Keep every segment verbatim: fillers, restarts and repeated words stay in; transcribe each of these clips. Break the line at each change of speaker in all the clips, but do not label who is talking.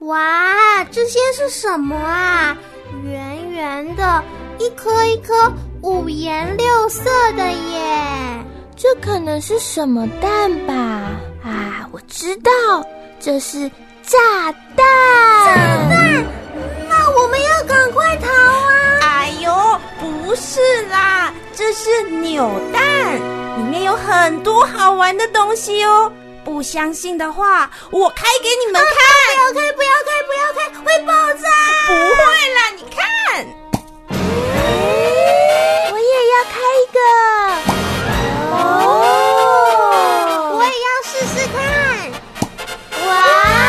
哇，这些是什么啊？圆圆的，一颗一颗五颜六色的耶！
这可能是什么蛋吧？啊，我知道，这是炸弹！
炸弹？那我们要赶快逃啊！
哎呦，不是啦，这是扭蛋，里面有很多好玩的东西哦。不相信的话，我开给你们看。
啊、不要开，不要开，不要开，会爆炸！
不会啦，你看。
我也要开一个。
哦，我也要试试看。哇，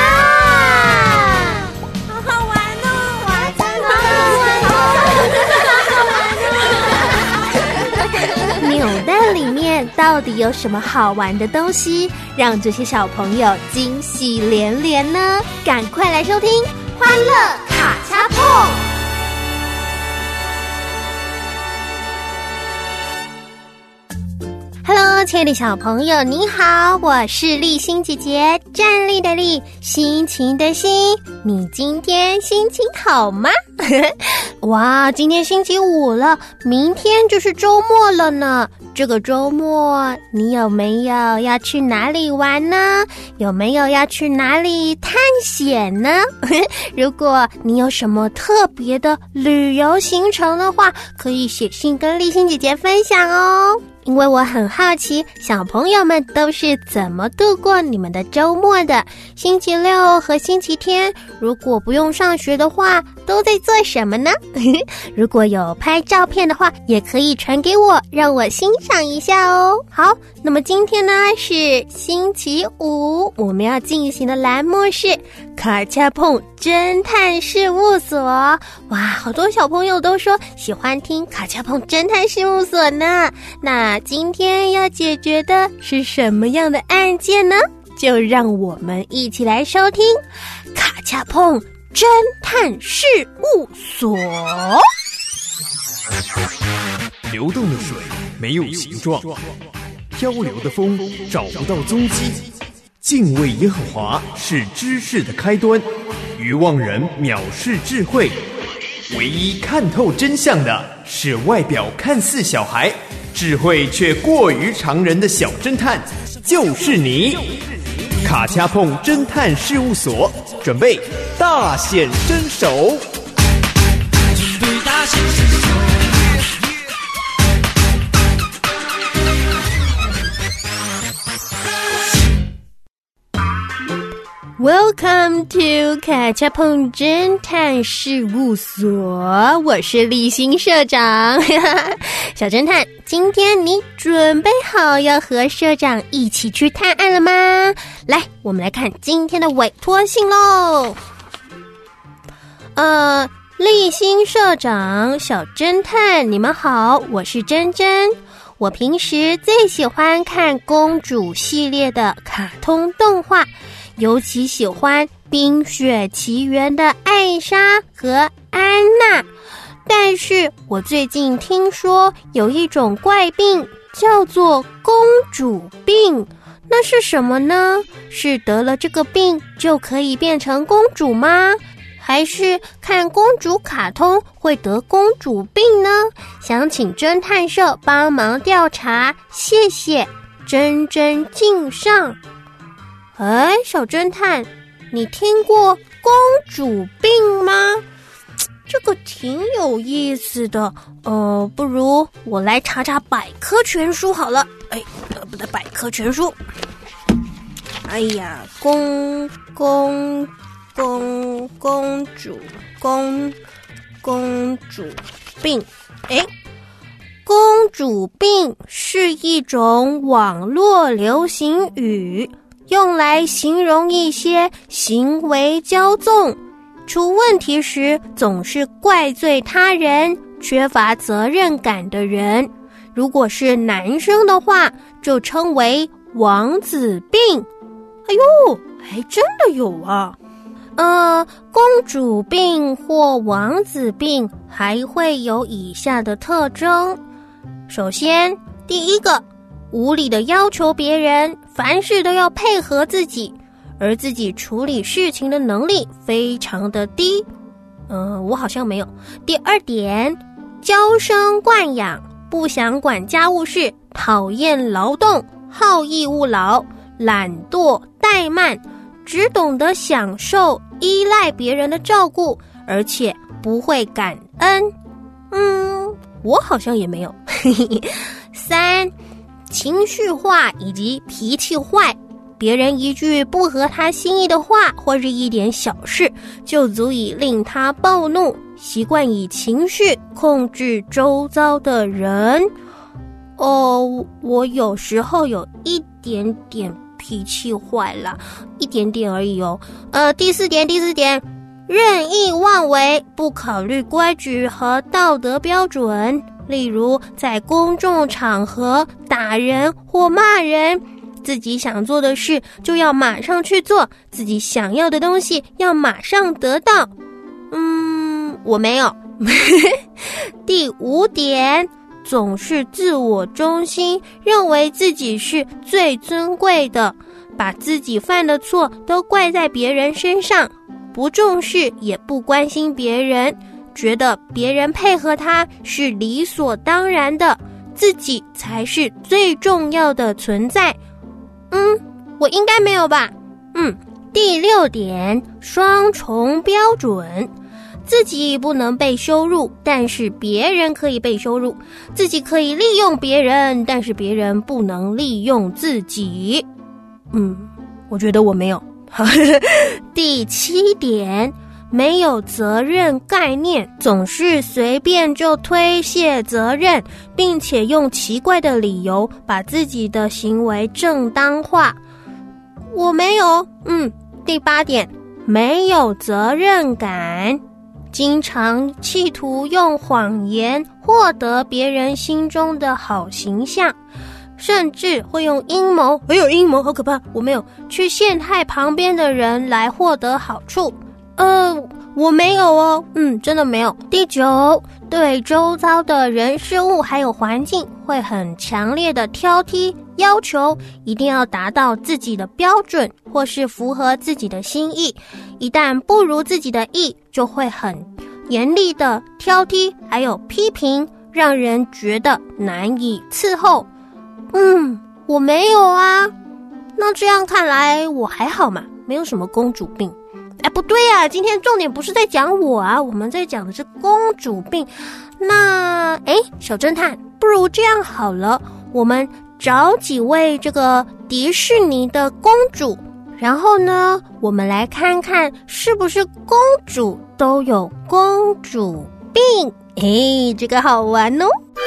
好好玩哦！
哇，真的好好玩哦！
扭蛋里面到底有什么好玩的东西，让这些小朋友惊喜连连呢？赶快来收听《欢乐卡恰碰》。Hello， 亲爱的小朋友，你好，我是立新姐姐，站立的立，心情的心。你今天心情好吗？哇，今天星期五了，明天就是周末了呢。这个周末你有没有要去哪里玩呢？有没有要去哪里探险呢？如果你有什么特别的旅游行程的话，可以写信跟立新姐姐分享哦。因为我很好奇，小朋友们都是怎么度过你们的周末的？星期六和星期天，如果不用上学的话，都在做什么呢？如果有拍照片的话，也可以传给我，让我欣赏一下哦。好，那么今天呢是星期五，我们要进行的栏目是卡恰碰侦探事务所。哇，好多小朋友都说喜欢听卡恰碰侦探事务所呢。那今天要解决的是什么样的案件呢？就让我们一起来收听卡恰碰侦探事务所。
流动的水没有形状，漂流的风找不到踪迹。敬畏耶和华是知识的开端，愚妄人藐视智慧。唯一看透真相的是外表看似小孩，智慧却过于常人的小侦探，就是你。卡恰碰侦探事务所准备大显身手。对大显身手。
Welcome to 卡恰碰侦探事务所，我是立新社长。小侦探，今天你准备好要和社长一起去探案了吗？来，我们来看今天的委托信咯。呃，立新社长、小侦探，你们好，我是珍珍。我平时最喜欢看公主系列的卡通动画，尤其喜欢《冰雪奇缘》的艾莎和安娜。但是我最近听说有一种怪病叫做公主病，那是什么呢？是得了这个病就可以变成公主吗？还是看公主卡通会得公主病呢？想请侦探社帮忙调查，谢谢，真真敬上。哎，小侦探，你听过公主病吗？这个挺有意思的，呃，不如我来查查百科全书好了。哎，呃，不对，百科全书。哎呀，公公公公主公公主病，哎，公主病是一种网络流行语，用来形容一些行为骄纵，出问题时总是怪罪他人，缺乏责任感的人。如果是男生的话，就称为王子病。哎呦，还真的有啊。呃，公主病或王子病还会有以下的特征。首先，第一个，无理的要求别人，凡事都要配合自己， 而自己处理事情的能力非常的低。嗯、呃，我好像没有。第二点，娇生惯养，不想管家务事，讨厌劳动，好逸恶劳，懒惰怠慢，只懂得享受，依赖别人的照顾，而且不会感恩。嗯，我好像也没有。三，情绪化以及脾气坏，别人一句不合他心意的话，或是一点小事，就足以令他暴怒，习惯以情绪控制周遭的人。哦，我有时候有一点点脾气坏啦，一点点而已哦。呃，第四点，第四点，任意妄为，不考虑规矩和道德标准，例如在公众场合打人或骂人，自己想做的事就要马上去做，自己想要的东西要马上得到。嗯，我没有。第五点，总是自我中心，认为自己是最尊贵的，把自己犯的错都怪在别人身上，不重视也不关心别人，觉得别人配合他是理所当然的，自己才是最重要的存在。嗯，我应该没有吧。嗯，第六点，双重标准，自己不能被羞辱，但是别人可以被羞辱，自己可以利用别人，但是别人不能利用自己。嗯，我觉得我没有。第七点，没有责任概念，总是随便就推卸责任，并且用奇怪的理由把自己的行为正当化。我没有。嗯，第八点，没有责任感，经常企图用谎言获得别人心中的好形象，甚至会用阴谋，没有阴谋好可怕，我没有，去陷害旁边的人来获得好处。呃，我没有哦，嗯，真的没有。第九，对周遭的人事物还有环境会很强烈的挑剔，要求一定要达到自己的标准，或是符合自己的心意，一旦不如自己的意，就会很严厉的挑剔还有批评，让人觉得难以伺候。嗯，我没有啊。那这样看来我还好嘛，没有什么公主病。哎，不对啊，今天重点不是在讲我啊，我们在讲的是公主病。那哎，小侦探，不如这样好了，我们找几位这个迪士尼的公主，然后呢，我们来看看是不是公主都有公主病。哎，这个好玩哦。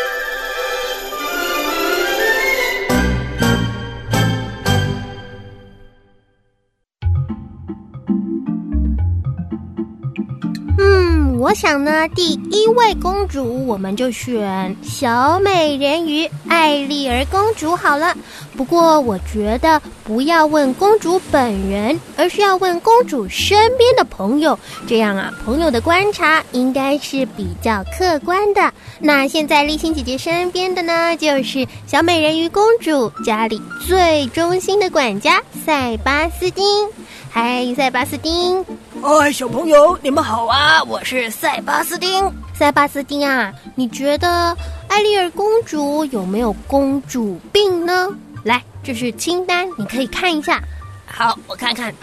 我想呢，第一位公主我们就选小美人鱼艾丽儿公主好了。不过我觉得不要问公主本人，而是要问公主身边的朋友，这样啊，朋友的观察应该是比较客观的。那现在丽欣姐姐身边的呢，就是小美人鱼公主家里最忠心的管家塞巴斯汀。嗨，塞巴斯汀。
哎，小朋友，你们好啊！我是塞巴斯汀。
塞巴斯汀啊，你觉得艾丽儿公主有没有公主病呢？来，这是清单，你可以看一下。
好，我看看。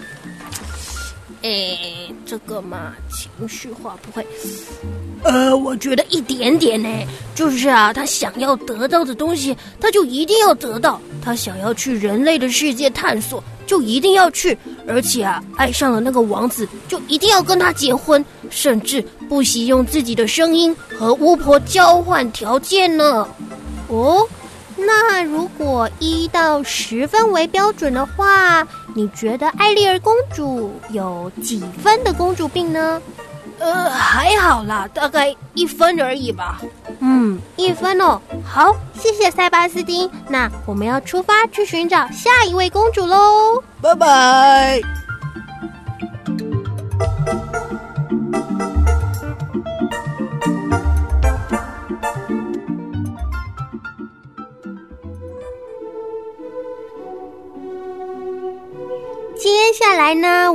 诶，这个嘛，情绪化不会。
呃，我觉得一点点呢，就是啊，他想要得到的东西，他就一定要得到；他想要去人类的世界探索，就一定要去。而且啊，爱上了那个王子，就一定要跟他结婚，甚至不惜用自己的声音和巫婆交换条件呢。
哦，那如果一到十分为标准的话，你觉得艾丽儿公主有几分的公主病呢？
呃，还好啦，大概一分而已吧。
嗯，一分哦。好，谢谢塞巴斯汀。那我们要出发去寻找下一位公主喽。
拜拜。
接下来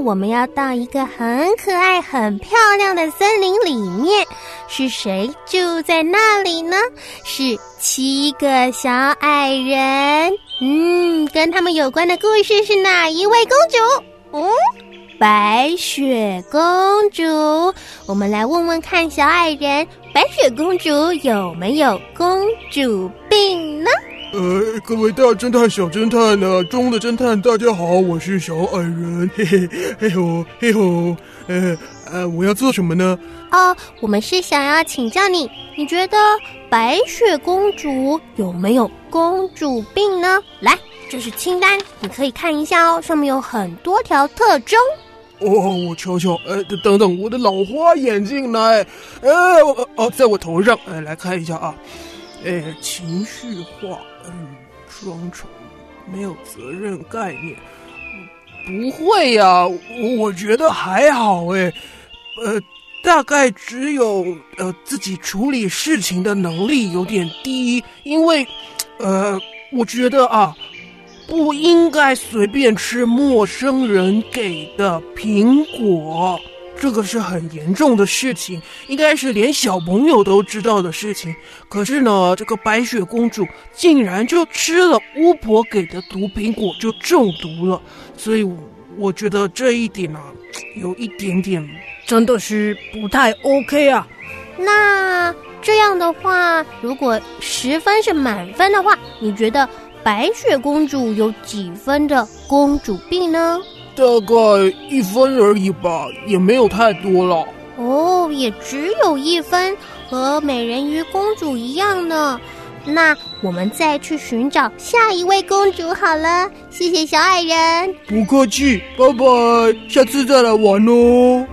我们要到一个很可爱、很漂亮的森林里面。是谁住在那里呢？是七个小矮人。嗯，跟他们有关的故事是哪一位公主？嗯，白雪公主。我们来问问看小矮人，白雪公主有没有公主病呢？
呃，各位大侦探、小侦探呢、中的侦探，大家好，我是小矮人，嘿嘿，嘿吼，嘿吼，呃呃，我要做什么呢？
哦，我们是想要请教你，你觉得白雪公主有没有公主病呢？来，这是清单，你可以看一下哦，上面有很多条特征。
哦，我瞧瞧，呃，等等，我的老花眼镜呢？呃，哦，在我头上，呃，来看一下啊，呃，情绪化，嗯，双重，没有责任概念，不会呀、啊，我觉得还好哎，呃，大概只有呃自己处理事情的能力有点低，因为，呃，我觉得啊。不应该随便吃陌生人给的苹果，这个是很严重的事情，应该是连小朋友都知道的事情。可是呢，这个白雪公主竟然就吃了巫婆给的毒苹果，就中毒了。所以我觉得这一点啊，有一点点
真的是不太 OK 啊。
那这样的话，如果十分是满分的话，你觉得白雪公主有几分的公主病呢？
大概一分而已吧，也没有太多了。
哦，也只有一分，和美人鱼公主一样呢。那我们再去寻找下一位公主好了。谢谢小矮人。
不客气，拜拜，下次再来玩哦。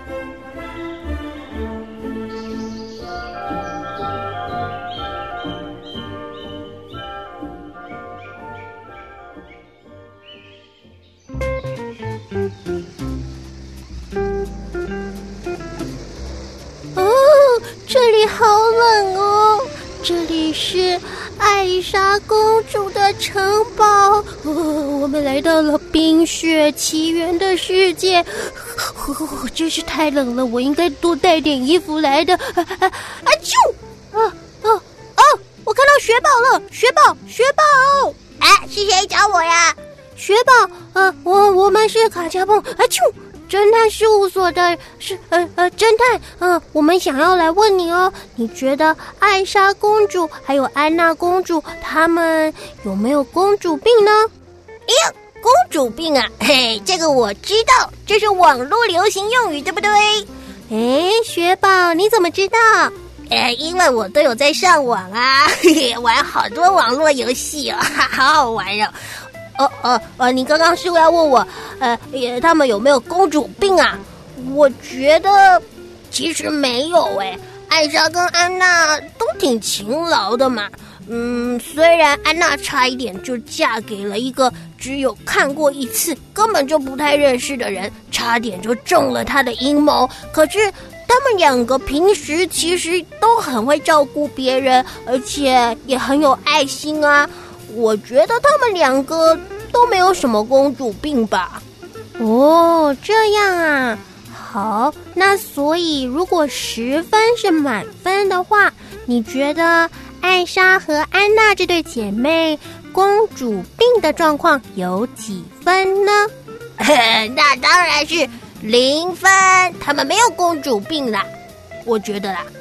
这里好冷哦，这里是艾莎公主的城堡、哦、我们来到了冰雪奇缘的世界、哦、真是太冷了，我应该多带点衣服来的。啊啊啊啾啊啊啊我看到雪宝了，雪宝雪宝。
哎，是谁找我呀？
雪宝，呃我我们是卡加蹦。啊啾，侦探事务所的是呃呃侦探，嗯、呃，我们想要来问你哦，你觉得艾莎公主还有安娜公主她们有没有公主病呢？
哎呀，公主病啊，嘿，这个我知道，这是网络流行用语，对不对？
哎，雪宝，你怎么知道？
呃，因为我都有在上网啊，嘿嘿，玩好多网络游戏哦，好好玩哦。哦哦哦！你刚刚是要问我，呃，他们有没有公主病啊？我觉得其实没有诶，艾莎跟安娜都挺勤劳的嘛。嗯，虽然安娜差一点就嫁给了一个只有看过一次、根本就不太认识的人，差点就中了他的阴谋。可是他们两个平时其实都很会照顾别人，而且也很有爱心啊。我觉得他们两个都没有什么公主病吧。
哦，这样啊。好，那所以如果十分是满分的话，你觉得艾莎和安娜这对姐妹公主病的状况有几分呢？
那当然是零分，他们没有公主病啦，我觉得啦。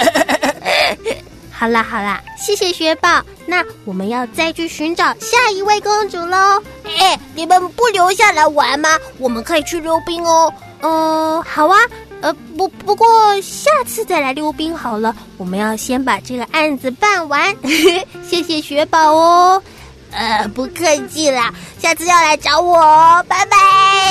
好啦好啦，谢谢雪宝，那我们要再去寻找下一位公主咯。
哎，你们不留下来玩吗？我们可以去溜冰哦。
呃，好啊，呃，不不过下次再来溜冰好了，我们要先把这个案子办完。谢谢雪宝哦。
呃，不客气啦，下次要来找我哦，拜拜。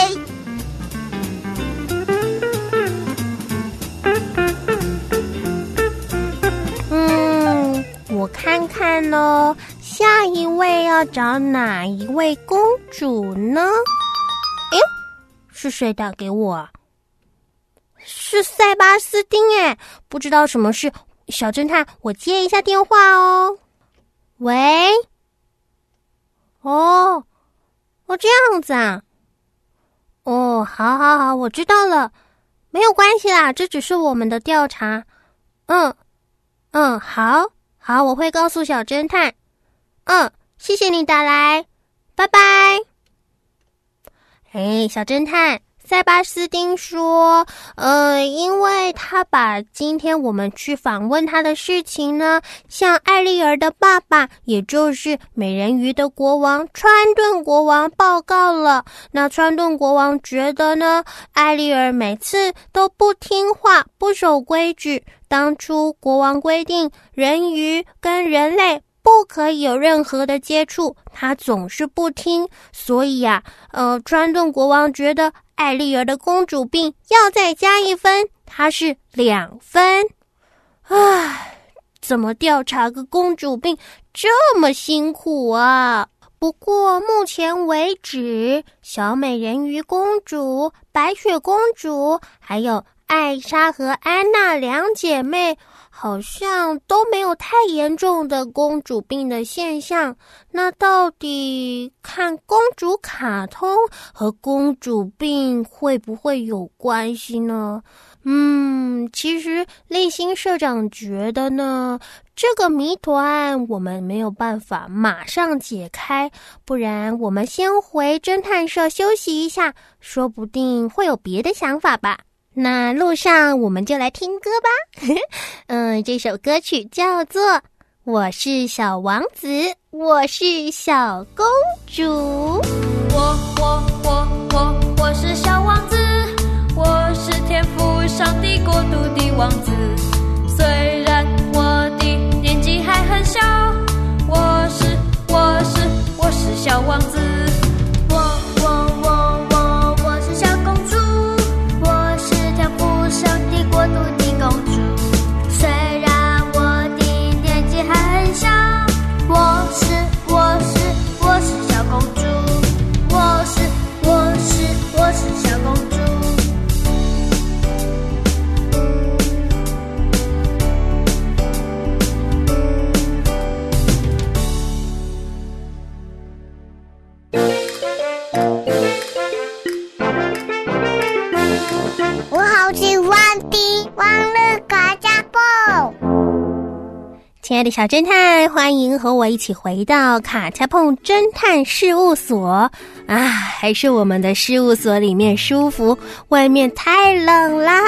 嗯，我看看哦，下一位要找哪一位公主呢？哎，是谁打给我啊？是塞巴斯汀哎，不知道什么事。小侦探，我接一下电话哦。喂？哦，哦这样子啊。 哦，好好好，我知道了，没有关系啦，这只是我们的调查。嗯嗯，好好，我会告诉小侦探。嗯，谢谢你打来，拜拜。哎，小侦探，塞巴斯丁说，呃，因为他把今天我们去访问他的事情呢，向艾丽儿的爸爸，也就是美人鱼的国王川顿国王报告了。那川顿国王觉得呢，艾丽儿每次都不听话，不守规矩。当初国王规定人鱼跟人类不可以有任何的接触，他总是不听，所以啊，呃，川顿国王觉得艾丽儿的公主病要再加一分，她是两分。唉，怎么调查个公主病这么辛苦啊？不过目前为止，小美人鱼公主、白雪公主，还有艾莎和安娜两姐妹好像都没有太严重的公主病的现象。那到底看公主卡通和公主病会不会有关系呢？嗯，其实立新社长觉得呢，这个谜团我们没有办法马上解开，不然我们先回侦探社休息一下，说不定会有别的想法吧。那路上我们就来听歌吧。嗯，这首歌曲叫做《我是小王子，我是小公主》。
我我我我我是小王子，我是天赋上帝国度的王子。虽然我的年纪还很小，我是我是我是小王子。我我我我我是小公主，我是天赋上帝国度的公主。虽然我的年纪还很小，我是我是我是小公主。我是我是我是小公主。
我好喜欢听《欢乐卡加蹦》。
亲爱的小侦探，欢迎和我一起回到卡恰碰侦探事务所啊！还是我们的事务所里面舒服，外面太冷啦。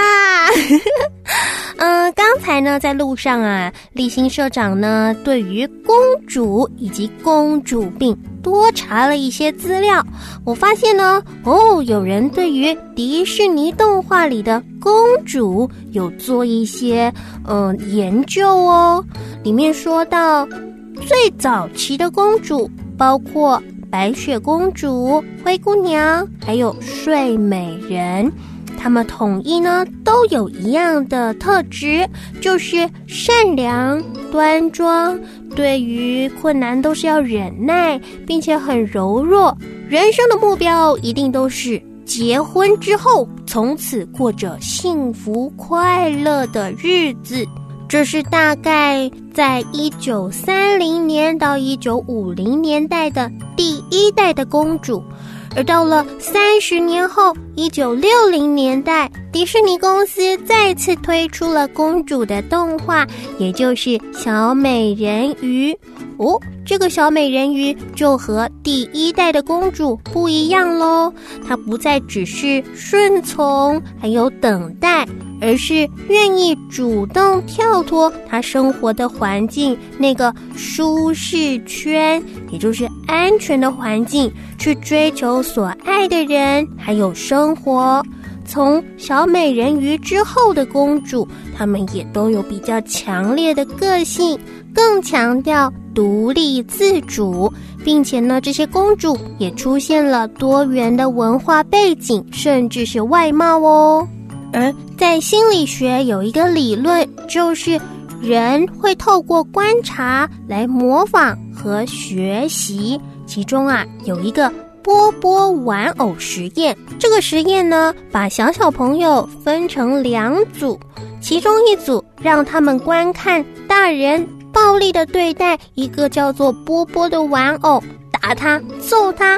嗯、呃，刚才呢在路上啊，立新社长呢对于公主以及公主病多查了一些资料。我发现呢，哦，有人对于迪士尼动画里的公主有做一些嗯、呃、研究哦。里面说到，最早期的公主包括白雪公主、灰姑娘，还有睡美人。她们统一呢都有一样的特质，就是善良、端庄，对于困难都是要忍耐，并且很柔弱。人生的目标一定都是结婚之后从此过着幸福快乐的日子。这是大概在一九三零年到一九五零年代的第一代的公主。而到了三十年后，一九六零年代，迪士尼公司再次推出了公主的动画，也就是小美人鱼。哦，这个小美人鱼就和第一代的公主不一样咯，她不再只是顺从还有等待，而是愿意主动跳脱她生活的环境，那个舒适圈，也就是安全的环境，去追求所爱的人还有生活。从小美人鱼之后的公主，她们也都有比较强烈的个性，更强调独立自主，并且呢，这些公主也出现了多元的文化背景，甚至是外貌哦。而在心理学有一个理论，就是人会透过观察来模仿和学习，其中啊有一个波波玩偶实验。这个实验呢，把小小朋友分成两组，其中一组让他们观看大人暴力的对待一个叫做波波的玩偶，打他、揍他，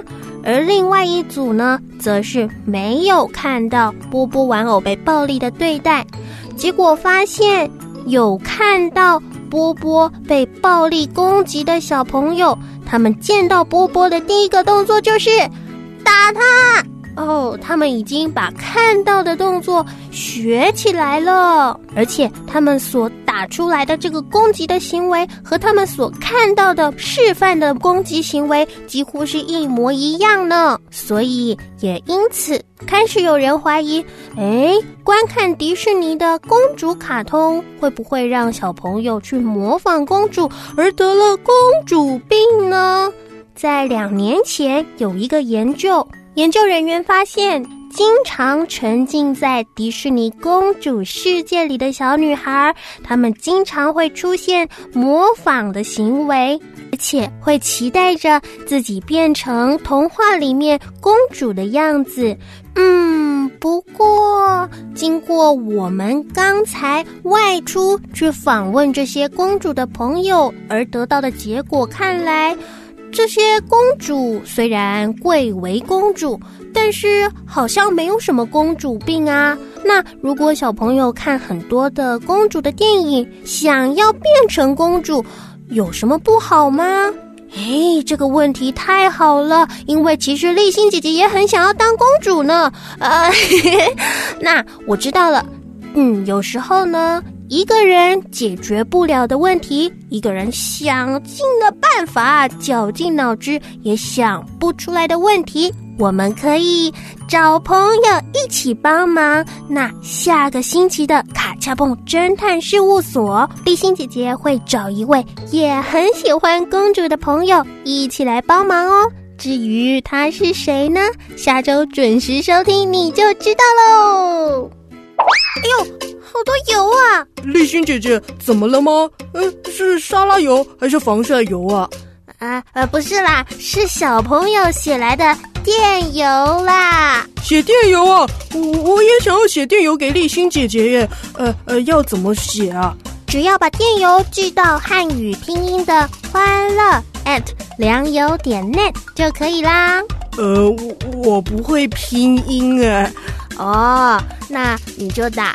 而另外一组呢，则是没有看到波波玩偶被暴力的对待，结果发现有看到波波被暴力攻击的小朋友，他们见到波波的第一个动作就是打他。哦，他们已经把看到的动作学起来了，而且他们所打出来的这个攻击的行为和他们所看到的示范的攻击行为几乎是一模一样呢。所以也因此开始有人怀疑，诶，观看迪士尼的公主卡通会不会让小朋友去模仿公主而得了公主病呢？在两年前有一个研究，研究人员发现，经常沉浸在迪士尼公主世界里的小女孩，她们经常会出现模仿的行为，而且会期待着自己变成童话里面公主的样子。嗯，不过经过我们刚才外出去访问这些公主的朋友而得到的结果看来，这些公主虽然贵为公主，但是好像没有什么公主病啊。那如果小朋友看很多的公主的电影，想要变成公主，有什么不好吗？诶，这个问题太好了，因为其实立新姐姐也很想要当公主呢。呃，那我知道了，嗯，有时候呢，一个人解决不了的问题，一个人想尽了办法，绞尽脑汁也想不出来的问题，我们可以找朋友一起帮忙。那下个星期的卡恰蹦侦探事务所，立新姐姐会找一位也很喜欢公主的朋友一起来帮忙哦。至于他是谁呢？下周准时收听你就知道喽。哎呦，好多油啊！
立新姐姐，怎么了吗？呃，是沙拉油还是防晒油啊？
啊呃，不是啦，是小朋友写来的电邮啦。
写电邮啊？我我也想要写电邮给立新姐姐耶。呃呃，要怎么写啊？
只要把电邮寄到汉语拼音的欢乐 at 良友点 net 就可以啦。
呃，我我不会拼音哎。
哦，那你就打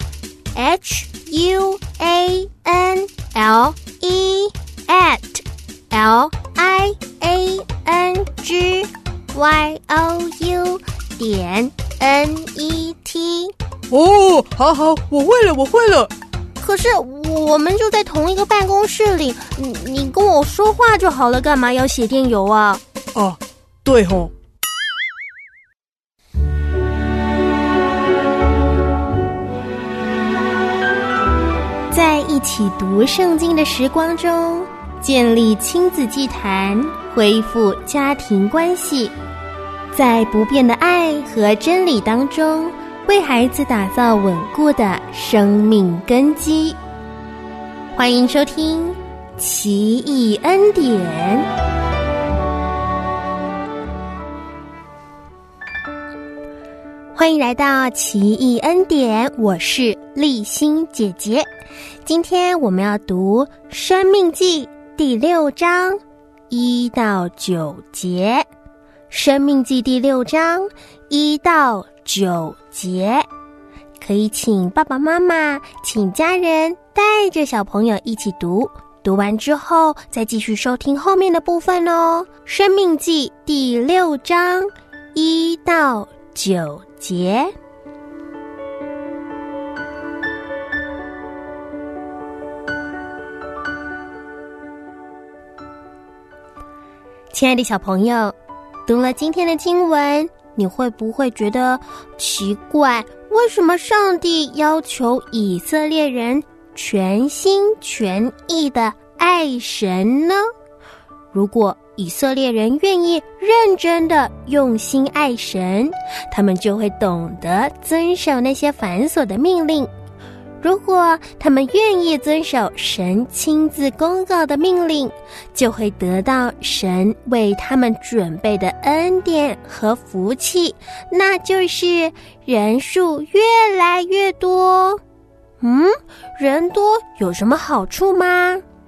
H U A N L E at L I A N G Y O U 点 N E T。
哦，好好，我会了，我会了。
可是我们就在同一个办公室里，你你跟我说话就好了，干嘛要写电邮啊？
哦，对吼。
在一起读圣经的时光中，建立亲子祭坛，恢复家庭关系，在不变的爱和真理当中，为孩子打造稳固的生命根基。欢迎收听奇异恩典。欢迎来到奇异恩典，我是立新姐姐。今天我们要读《申命记》第六章一到九节。《申命记》第六章一到九节，可以请爸爸妈妈、请家人带着小朋友一起读。读完之后，再继续收听后面的部分哦。《申命记》第六章一到九节。亲爱的小朋友，读了今天的经文，你会不会觉得奇怪？为什么上帝要求以色列人全心全意的爱神呢？如果以色列人愿意认真的用心爱神，他们就会懂得遵守那些繁琐的命令。如果他们愿意遵守神亲自公告的命令，就会得到神为他们准备的恩典和福气，那就是人数越来越多。嗯，人多有什么好处吗？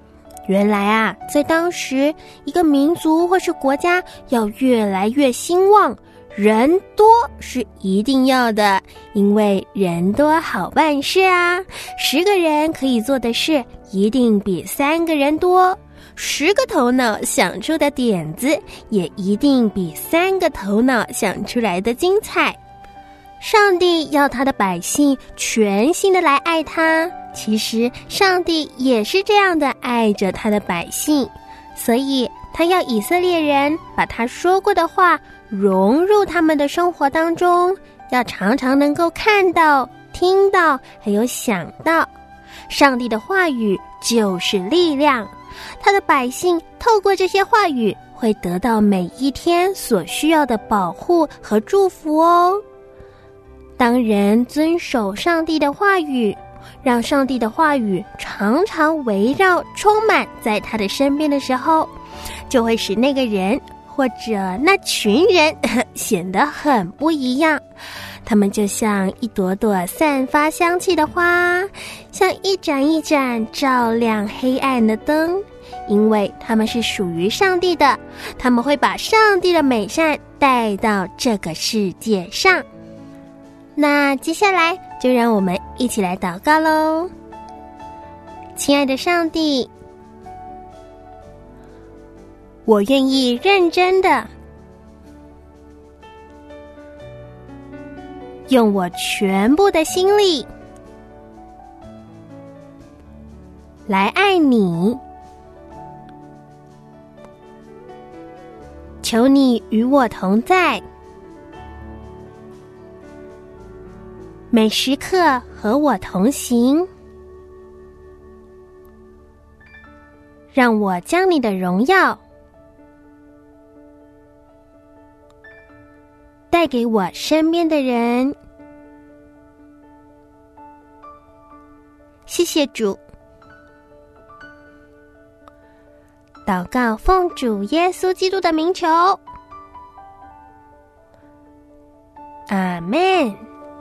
原来啊，在当时，一个民族或是国家要越来越兴旺，人多是一定要的，因为人多好办事啊。十个人可以做的事，一定比三个人多；十个头脑想出的点子，也一定比三个头脑想出来的精彩。上帝要他的百姓全心的来爱他，其实上帝也是这样的爱着他的百姓，所以他要以色列人把他说过的话融入他们的生活当中，要常常能够看到、听到，还有想到。上帝的话语就是力量，他的百姓透过这些话语会得到每一天所需要的保护和祝福哦。当人遵守上帝的话语，让上帝的话语常常围绕、充满在他的身边的时候，就会使那个人或者那群人显得很不一样。他们就像一朵朵散发香气的花，像一盏一盏照亮黑暗的灯，因为他们是属于上帝的，他们会把上帝的美善带到这个世界上。那接下来就让我们一起来祷告咯。亲爱的上帝，我愿意认真的用我全部的心力来爱你，求你与我同在，每时刻和我同行，让我将你的荣耀带给我身边的人。谢谢主，祷告奉主耶稣基督的名求，阿们。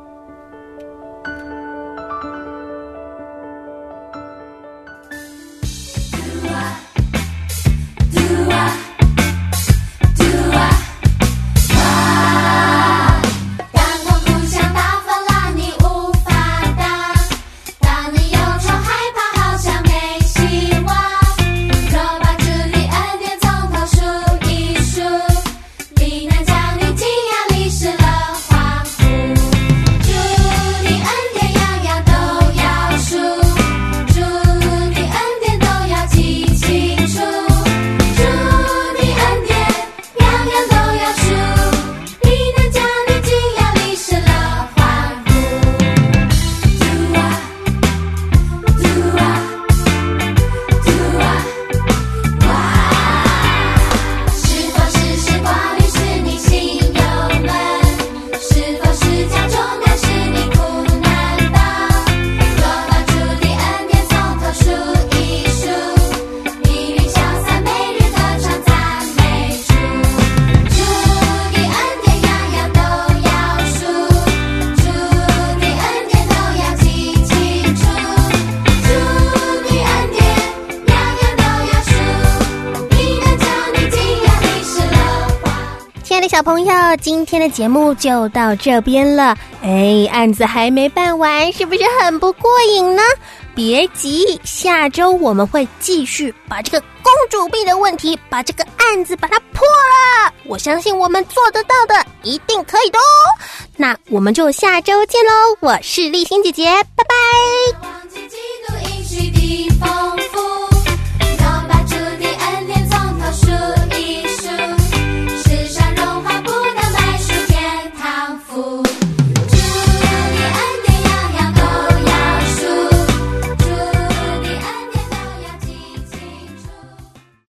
小朋友，今天的节目就到这边了。哎，案子还没办完，是不是很不过瘾呢？别急，下周我们会继续把这个公主病的问题，把这个案子把它破了。我相信我们做得到的，一定可以的哦。那我们就下周见喽！我是丽欣姐姐，拜拜。